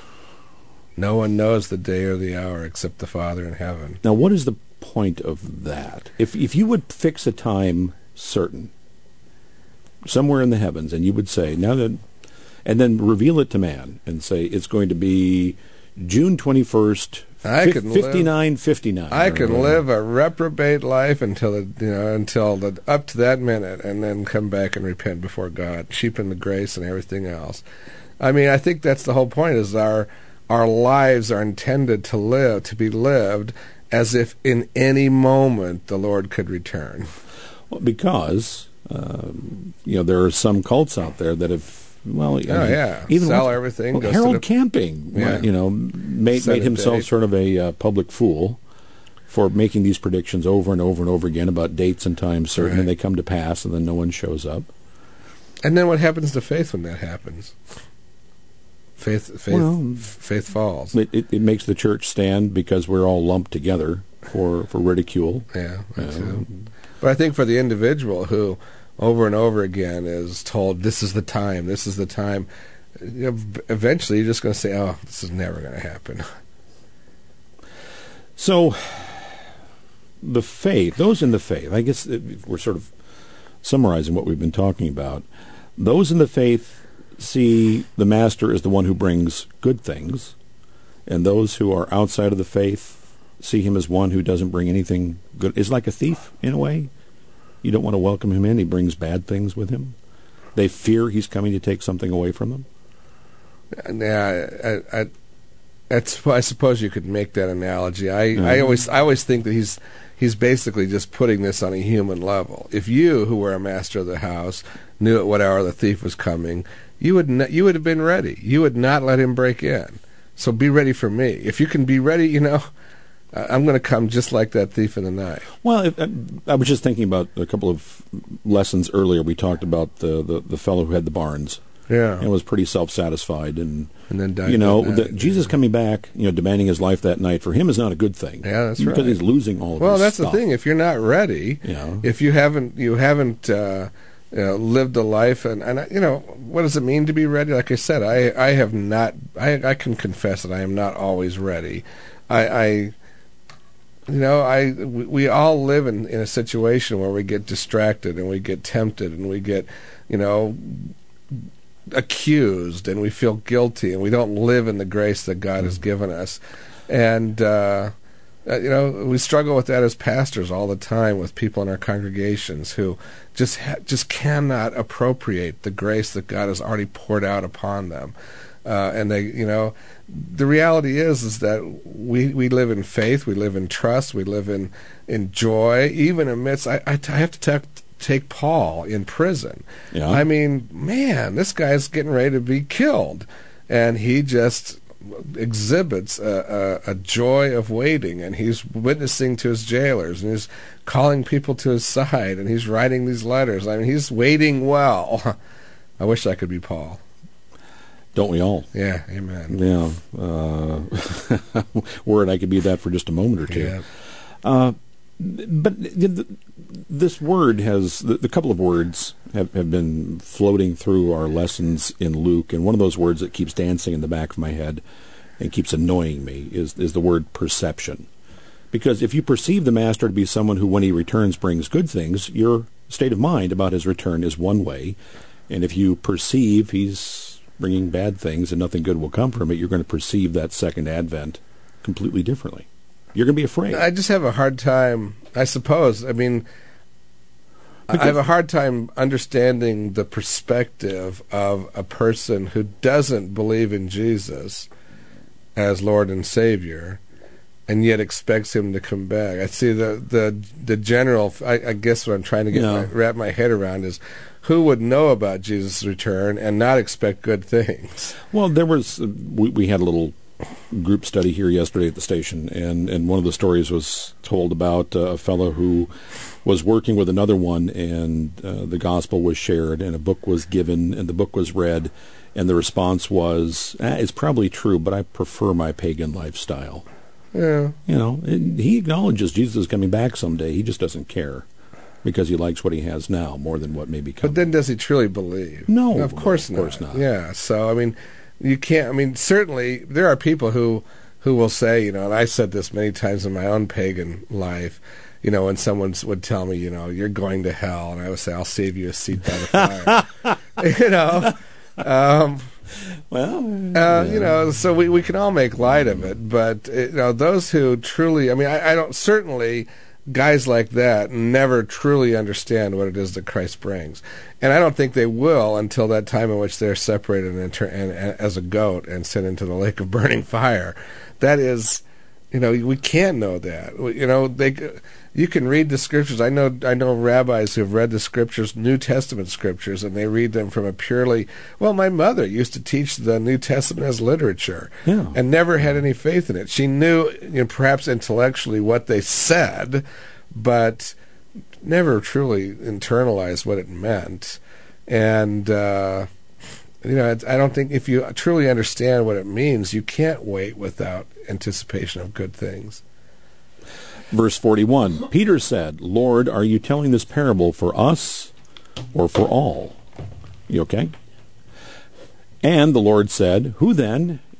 No one knows the day or the hour except the Father in heaven. Now, what is the point of that? If if you would fix a time certain, somewhere in the heavens, and you would say, now that, and then reveal it to man, and say it's going to be June twenty-first, I can fifty-nine fifty-nine. I can live a reprobate life until the, you know, until the, up to that minute, and then come back and repent before God, cheapen the grace and everything else. I mean, I think that's the whole point. Is our our lives are intended to live, to be lived, as if in any moment the Lord could return. Well, because um, you know there are some cults out there that have. Well, Oh, yeah. even Sell once- everything, well, goes to Harold the- Camping, Yeah. you know, made Set made a himself date. sort of a uh, public fool for making these predictions over and over and over again about dates and times certain, Right. and they come to pass, and then no one shows up. And then what happens to faith when that happens? Faith, faith, Well, faith falls. It, it, it makes the church stand because we're all lumped together for, for ridicule. Yeah, that Yeah. too. But I think for the individual who, over and over again, is told, "This is the time. This is the time," you know, eventually you're just going to say, "Oh, this is never going to happen." So, the faith, those in the faith, I guess we're sort of summarizing what we've been talking about. Those in the faith see the master as the one who brings good things, and those who are outside of the faith see him as one who doesn't bring anything good. Is like a thief, in a way. You don't want to welcome him in. He brings bad things with him. They fear he's coming to take something away from them. Yeah, I, I, that's. I suppose you could make that analogy. I, Mm-hmm. I always, I always think that he's, he's basically just putting this on a human level. If you, who were a master of the house, knew at what hour the thief was coming, you would, n- you would have been ready. You would not let him break in. So be ready for me. If you can be ready, you know, uh, I'm going to come just like that thief in the night. Well, it, I, I was just thinking about a couple of lessons earlier. We talked about the, the, the fellow who had the barns. Yeah. And was pretty self-satisfied, and, And then died you know, that the, night, Jesus yeah. coming back, you know, demanding his life that night for him is not a good thing. Yeah, that's because right. he's losing all of Well, his that's stuff. the thing. If you're not ready, Yeah. if you haven't, you haven't uh, you know, lived a life, and, and you know, what does it mean to be ready? Like I said, I, I have not. I, I can confess that I am not always ready. I, I you know, I we, we all live in, in a situation where we get distracted and we get tempted and we get, you know, accused and we feel guilty and we don't live in the grace that God has given us. And, uh, uh, you know, we struggle with that as pastors all the time with people in our congregations who just ha- just cannot appropriate the grace that God has already poured out upon them. Uh, and they, you know, the reality is is that we, we live in faith, we live in trust, we live in, in joy, even amidst, I, I, I have to talk take Paul in prison. Yeah. I mean, man, this guy's getting ready to be killed, and he just exhibits a, a, a joy of waiting, and he's witnessing to his jailers, and he's calling people to his side, and he's writing these letters. I mean, he's waiting well. I wish I could be Paul. Don't we all? Yeah, amen. Yeah. Uh, word I could be that for just a moment or two. Yeah. Uh, but th- this word has, the, the couple of words have, have been floating through our lessons in Luke, and one of those words that keeps dancing in the back of my head and keeps annoying me is, is the word perception. Because if you perceive the master to be someone who, when he returns, brings good things, your state of mind about his return is one way. And if you perceive he's bringing bad things and nothing good will come from it, you're going to perceive that second advent completely differently. You're going to be afraid. I just have a hard time, I suppose. I mean, I have a hard time understanding the perspective of a person who doesn't believe in Jesus as Lord and Savior, and yet expects him to come back. I see the the the general. I, I guess what I'm trying to get Yeah. my, wrap my head around is who would know about Jesus' return and not expect good things. Well, there was, uh, we, we had a little group study here yesterday at the station, and, and one of the stories was told about uh, a fellow who was working with another one, and uh, the gospel was shared, and a book was given, and the book was read, and the response was, ah, it's probably true, but I prefer my pagan lifestyle. Yeah. You know, and he acknowledges Jesus is coming back someday. He just doesn't care because he likes what he has now more than what may be coming. But then does he truly believe? No, of course of not. course not. Yeah, so I mean, you can't. I mean, certainly there are people who who will say, you know, and I said this many times in my own pagan life. You know, when someone would tell me, you know, you're going to hell, and I would say, I'll save you a seat by the fire. you know, um, Well, uh, you know, so we we can all make light of it, but you know, those who truly, I mean, I, I don't certainly. Guys like that never truly understand what it is that Christ brings, and I don't think they will until that time in which they're separated and, inter- and, and as a goat and sent into the lake of burning fire. That is, you know, we can't know that. You know, they, you can read the scriptures. I know, I know rabbis who've read the scriptures, New Testament scriptures, and they read them from a purely. Well, my mother used to teach the New Testament as literature, Yeah. and never had any faith in it. She knew, you know, perhaps intellectually what they said, but never truly internalized what it meant. And uh, you know, it's, I don't think if you truly understand what it means, you can't wait without anticipation of good things. Verse forty-one, Peter said, Lord, are you telling this parable for us or for all? You okay? And the Lord said, who then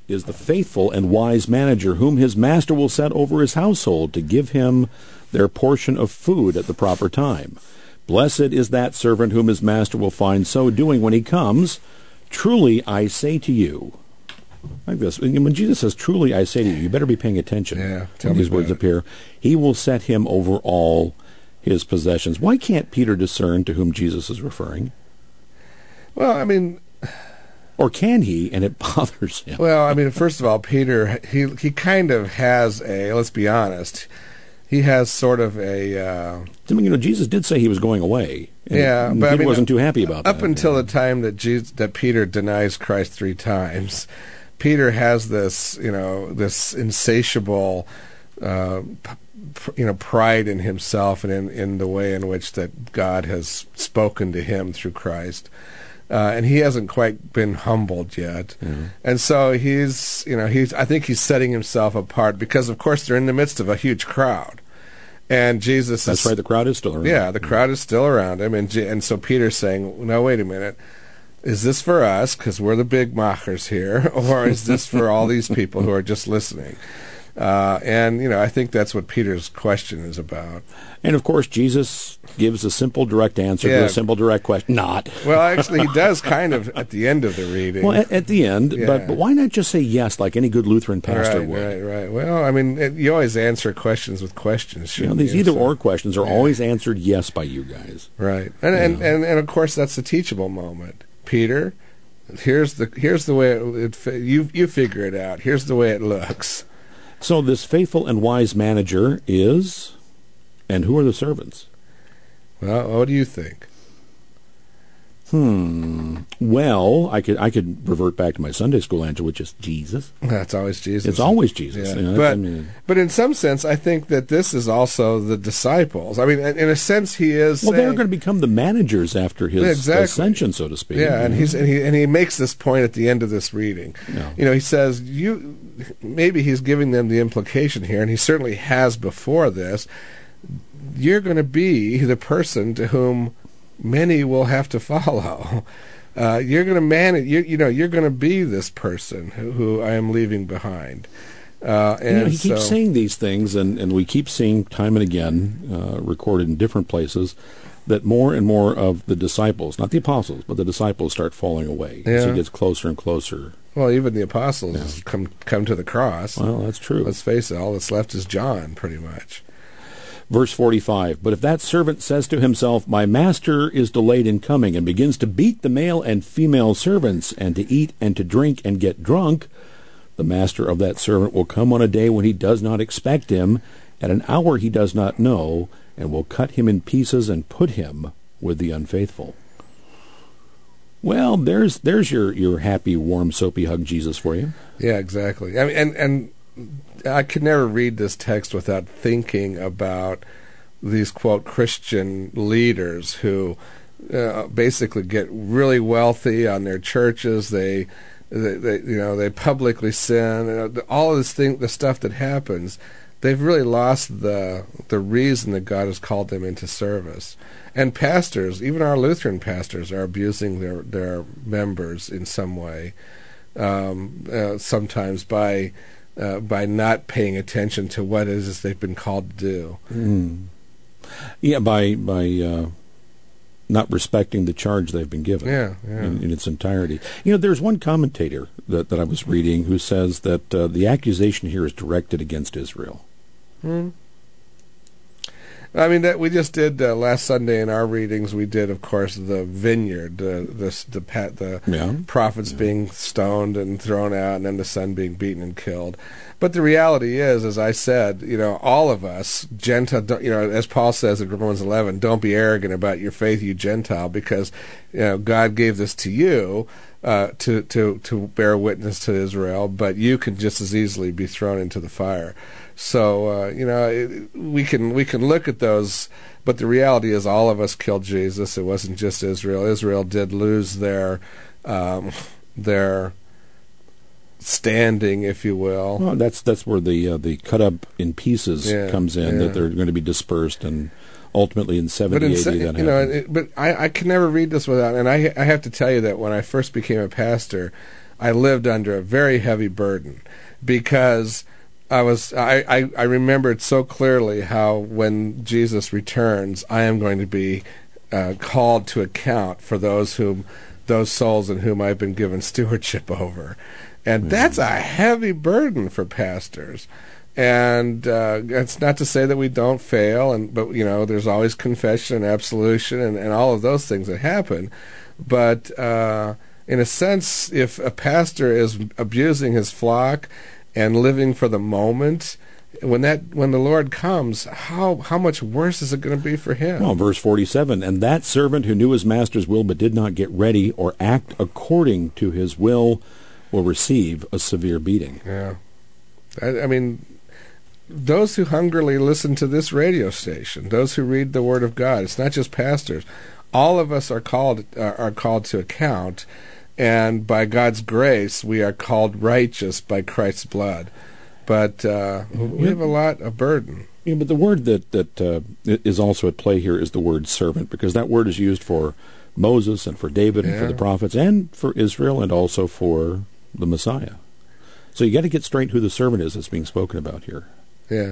is the faithful and wise manager whom his master will set over his household to give him their portion of food at the proper time. Blessed is that servant whom his master will find so doing when he comes. Truly I say to you," like this, when Jesus says, "Truly I say to you," you better be paying attention Yeah, tell when me these words about it. appear. "He will set him over all his possessions." Why can't Peter discern to whom Jesus is referring? Well, I mean, Or can he, and it bothers him? well, I mean, first of all, Peter, he he kind of has a, let's be honest, he has sort of a, uh, I mean, you know, Jesus did say he was going away. and yeah, Peter but I mean, wasn't too happy about up that. until the time that Jesus, that Peter denies Christ three times, Peter has this, you know, this insatiable, uh, p- you know, pride in himself and in, in the way in which that God has spoken to him through Christ. Uh, and he hasn't quite been humbled yet. Mm-hmm. And so he's, you know, he's, I think he's setting himself apart because, of course, they're in the midst of a huge crowd. And Jesus That's is... right, the crowd is still around. Yeah, the crowd is still around him. And, and so Peter's saying, no, wait a minute. Is this for us, because we're the big machers here, or is this for all these people who are just listening? Uh, and, you know, I think that's what Peter's question is about. And, of course, Jesus gives a simple, direct answer Yeah. to a simple, direct question. Not. Well, actually, he does kind of at the end of the reading. Well, at, at the end, Yeah. but, but why not just say yes like any good Lutheran pastor right, would? right, right. Well, I mean, it, you always answer questions with questions, You know, shouldn't these you? either-or So- questions are Yeah. always answered yes by you guys. Right. And, and, and, and, of course, that's the teachable moment. Peter, here's the here's the way it, it you you figure it out. Here's the way it looks. So this faithful and wise manager is, and who are the servants? Well, what do you think? Hmm. Well, I could I could revert back to my Sunday school answer, which is Jesus. That's always Jesus. It's always Jesus. Yeah. You know, but I mean, but in some sense, I think that this is also the disciples. I mean, in in a sense, he is. well, saying, they're going to become the managers after his Exactly. ascension, so to speak. Yeah, and you know. he's and he and he makes this point at the end of this reading. Yeah. You know, he says you maybe he's giving them the implication here, and he certainly has before this. You're going to be the person to whom many will have to follow. Uh, you're going to manage. You, you know, you're going to be this person who, who I am leaving behind. Uh, and You know, he keeps so, saying these things, and, and we keep seeing time and again, uh, recorded in different places, that more and more of the disciples, not the apostles, but the disciples start falling away as Yeah. he gets closer and closer. Well, even the apostles come come to the cross. Well, that's true. Let's face it. All that's left is John, pretty much. Verse forty-five, "But if that servant says to himself, 'My master is delayed in coming,' and begins to beat the male and female servants, and to eat and to drink and get drunk, the master of that servant will come on a day when he does not expect him, at an hour he does not know, and will cut him in pieces and put him with the unfaithful." Well, there's there's your, your happy, warm, soapy hug Jesus for you. Yeah, exactly. I mean, and and I could never read this text without thinking about these, quote, Christian leaders who uh, basically get really wealthy on their churches. They, they, they, you know, they publicly sin. You know, all of this thing, the stuff that happens, they've really lost the the reason that God has called them into service. And pastors, even our Lutheran pastors, are abusing their their members in some way. Um, uh, sometimes by Uh, by not paying attention to what it is they've been called to do. Mm. Yeah, by by uh, not respecting the charge they've been given Yeah, yeah. in, in its entirety. You know, there's one commentator that, that I was reading who says that uh, the accusation here is directed against Israel. Hmm. I mean, that we just did uh, last Sunday in our readings. We did, of course, the vineyard, uh, the the pat, the Yeah. prophets Yeah. being stoned and thrown out, and then the son being beaten and killed. But the reality is, as I said, you know, all of us Gentile, don't- you know, as Paul says in Romans eleven, don't be arrogant about your faith, you Gentile, because you know God gave this to you uh, to to to bear witness to Israel, but you can just as easily be thrown into the fire. So uh, you know, it, we can we can look at those, but the reality is, all of us killed Jesus. It wasn't just Israel. Israel did lose their um, their standing, if you will. Well, that's that's where the uh, the cut up in pieces Yeah, comes in, yeah. that they're going to be dispersed, and ultimately in But seventy in, A D se- that you know, happens. it, but I, I can never read this without, and I I have to tell you that when I first became a pastor, I lived under a very heavy burden because I was I, I, I remembered so clearly how when Jesus returns, I am going to be uh, called to account for those whom those souls in whom I've been given stewardship over. And mm-hmm. that's a heavy burden for pastors. And uh, it's not to say that we don't fail, and but you know, there's always confession and absolution and, and all of those things that happen. But uh, in a sense, if a pastor is abusing his flock and living for the moment, when that when the Lord comes, how how much worse is it going to be for him? Well, verse forty-seven, and that servant who knew his master's will but did not get ready or act according to his will will receive a severe beating. Yeah, I, I mean, those who hungrily listen to this radio station, those who read the Word of God, it's not just pastors. All of us are called uh, are called to account, and by God's grace, we are called righteous by Christ's blood. But uh, we have a lot of burden. Yeah, but the word that that uh, is also at play here is the word servant, because that word is used for Moses and for David and Yeah. for the prophets and for Israel and also for the Messiah. So you got to get straight who the servant is that's being spoken about here. Yeah.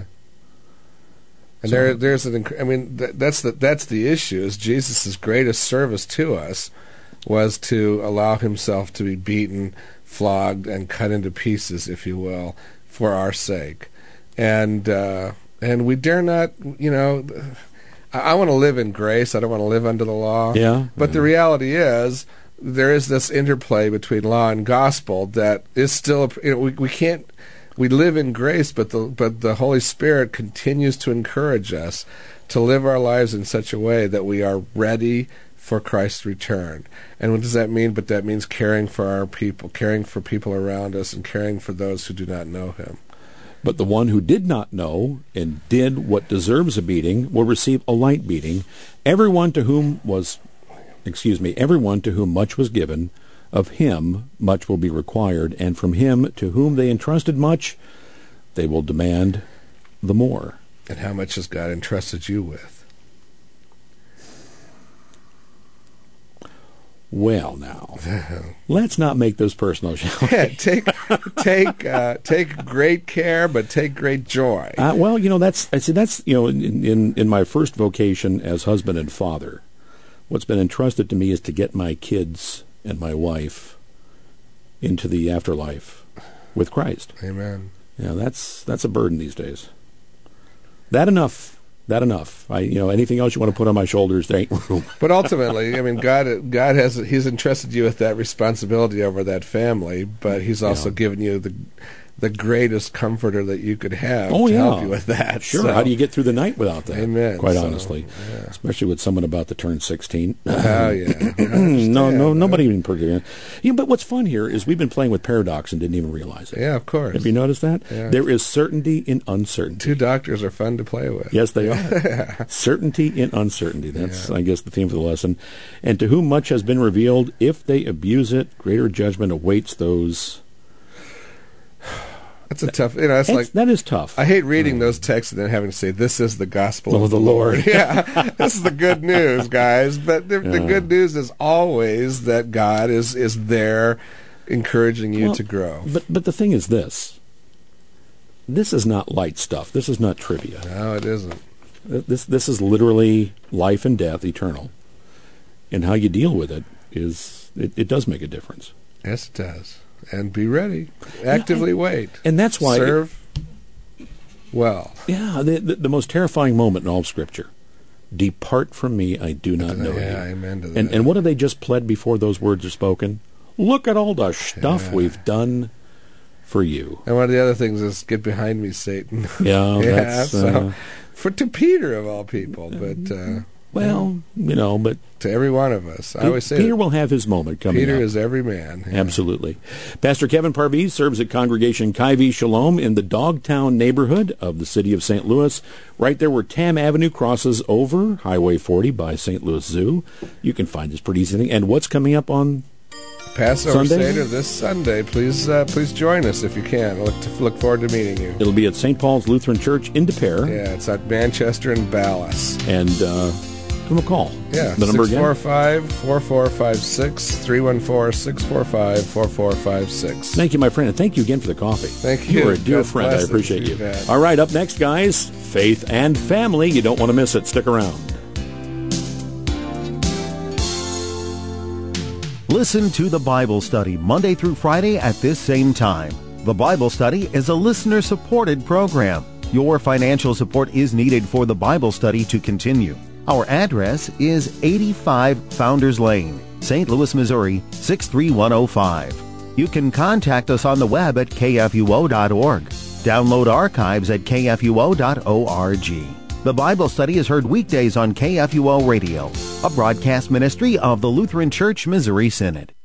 And So- there, there's an. inc- I mean, th- that's the that's the issue. Is Jesus' greatest service to us was to allow himself to be beaten, flogged, and cut into pieces, if you will, for our sake, and uh, and we dare not. You know, I, I want to live in grace. I don't want to live under the law. Yeah, But yeah. the reality is, there is this interplay between law and gospel that is still. You know, we we can't. We live in grace, but the but the Holy Spirit continues to encourage us to live our lives in such a way that we are ready for Christ's return. And what does that mean? But that means caring for our people, caring for people around us, and caring for those who do not know Him. But the one who did not know and did what deserves a beating will receive a light beating. Everyone to whom was, excuse me, everyone to whom much was given, of him much will be required, and from him to whom they entrusted much, they will demand the more. And how much has God entrusted you with? Well, now, let's not make this personal, shall we? Yeah, take take uh, take great care, but take great joy. Uh, well, you know, that's I see. That's you know, in, in in my first vocation as husband and father, what's been entrusted to me is to get my kids and my wife into the afterlife with Christ. Amen. Yeah, that's that's a burden these days. That enough. That enough. I, you know, anything else you want to put on my shoulders, there ain't room. But ultimately, I mean, God, God has He's entrusted you with that responsibility over that family, but He's also Yeah. given you the the greatest comforter that you could have Oh, to yeah. help you with that. Sure. So- How do you get through the night without that? Amen. Quite So, honestly, yeah. especially with someone about to turn sixteen. Oh yeah. I no, understand. no, nobody even pretty. Yeah, but what's fun here is we've been playing with paradox and didn't even realize it. Yeah, of course. Have you noticed that? Yeah. There is certainty in uncertainty. Two doctors are fun to play with. Yes, they are. Certainty in uncertainty. That's, I guess, the theme for the lesson. And to whom much has been revealed, if they abuse it, greater judgment awaits those. That's a tough. You know, it's That's, like that is tough. I hate reading those texts and then having to say, "This is the gospel Of of the the Lord." Yeah, this is the good news, guys. But the, the Yeah. good news is always that God is is there, encouraging you Well, to grow. But but the thing is this. This is not light stuff. This is not trivia. No, it isn't. This this is literally life and death, eternal. And how you deal with it is it, it does make a difference. Yes, it does. And be ready. Actively wait. And that's why serve well. Yeah, the, the the most terrifying moment in all of Scripture. Depart from me, I do not know Yeah, you. amen to that. And and what have they just pled before those words are spoken? Look at all the stuff Yeah. we've done for you. And one of the other things is get behind me, Satan. Yeah, yeah. that's So uh, for to Peter of all people, but uh, well, you know, but to every one of us, I always say Peter that will have his moment coming Peter up. is every man. Yeah. Absolutely. Pastor Kevin Parviz serves at Congregation Kaivi Shalom in the Dogtown neighborhood of the city of Saint Louis, right there where Tam Avenue crosses over Highway forty by Saint Louis Zoo. You can find this pretty easy. And what's coming up on Passover Sunday? Seder this Sunday. Please, uh, please join us if you can. I look to, look forward to meeting you. It'll be at Saint Paul's Lutheran Church in De Pere. Yeah, it's at Manchester and Ballas. And uh, Give them a call. Yeah, the number again? six four five, four four five six, three one four, six four five, four four five six. Thank you, my friend, and thank you again for the coffee. Thank you. You are a dear God friend. I bless appreciate it. you. bad. All right, up next, guys, faith and family. You don't want to miss it. Stick around. Listen to the Bible Study Monday through Friday at this same time. The Bible Study is a listener-supported program. Your financial support is needed for the Bible Study to continue. Our address is eighty-five Founders Lane, Saint Louis, Missouri, six three one oh five. You can contact us on the web at k f u o dot org. Download archives at k f u o dot org. The Bible Study is heard weekdays on K F U O Radio, a broadcast ministry of the Lutheran Church Missouri Synod.